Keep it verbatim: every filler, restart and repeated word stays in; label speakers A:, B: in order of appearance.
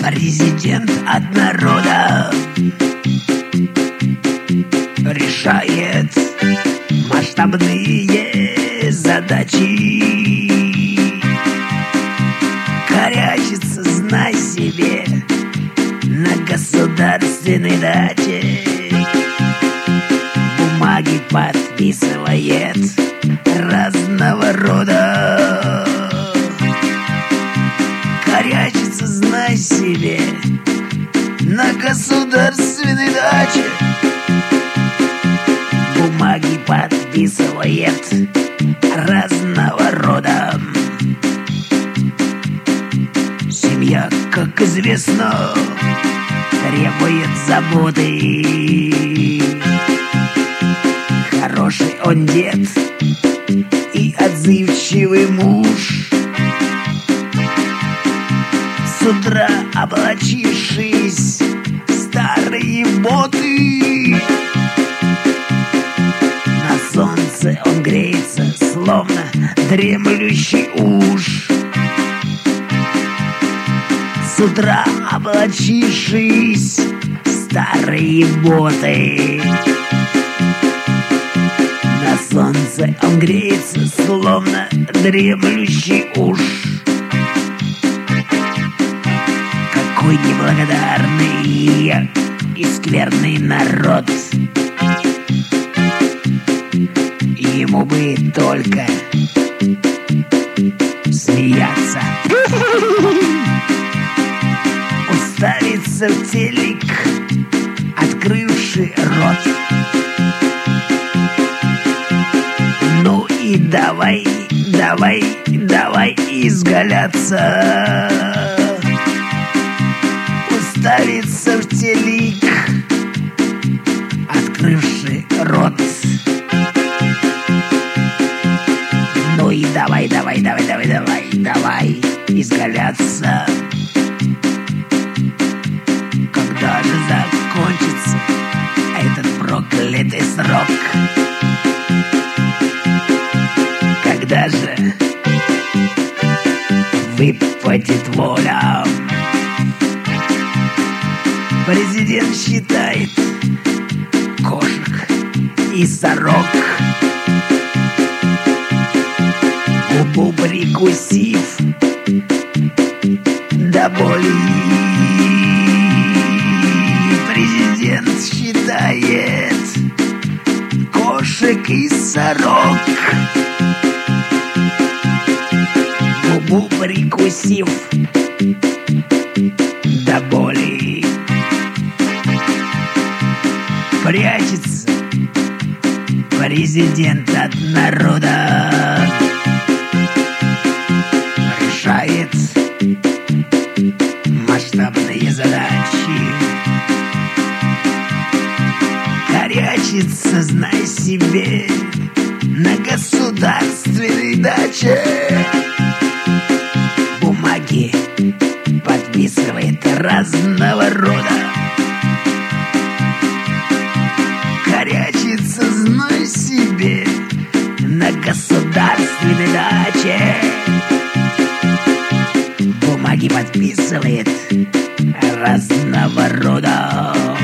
A: Президент от народа решает масштабные задачи. Корячится, знай себе, на государственной даче. Бумаги подписывает разного рода. Корячится, знай себе, на государственной даче. Бумаги подписывает разного рода. Семья, как известно, требует заботы. Хороший он дед и отзывчивый муж. С утра облачившись в старые боты, на солнце он греется, словно дремлющий уж. С утра облачившись в старые боты, на солнце он греется, словно дремлющий уж. Какой неблагодарный и скверный народ! Ему бы только смеяться. Уставиться в телек, открывший рот. Ну и давай, давай, давай изгаляться. Уставиться в телек, открывший рот. Ну и давай, давай, давай, давай, давай, давай изгаляться. Когда же закончится этот проклятый срок? Когда же выпадет воля? Президент считает кошек и сорок, губу прикусив до боли. Президент считает кошек и сорок, губу прикусив до боли. Прячется президент от народа, решает масштабные задачи. Корячится, знай себе, на государственной даче. Бумаги подписывает разного рода. Корячится, знай себе, на государственной даче. Бумаги подписывает разного рода.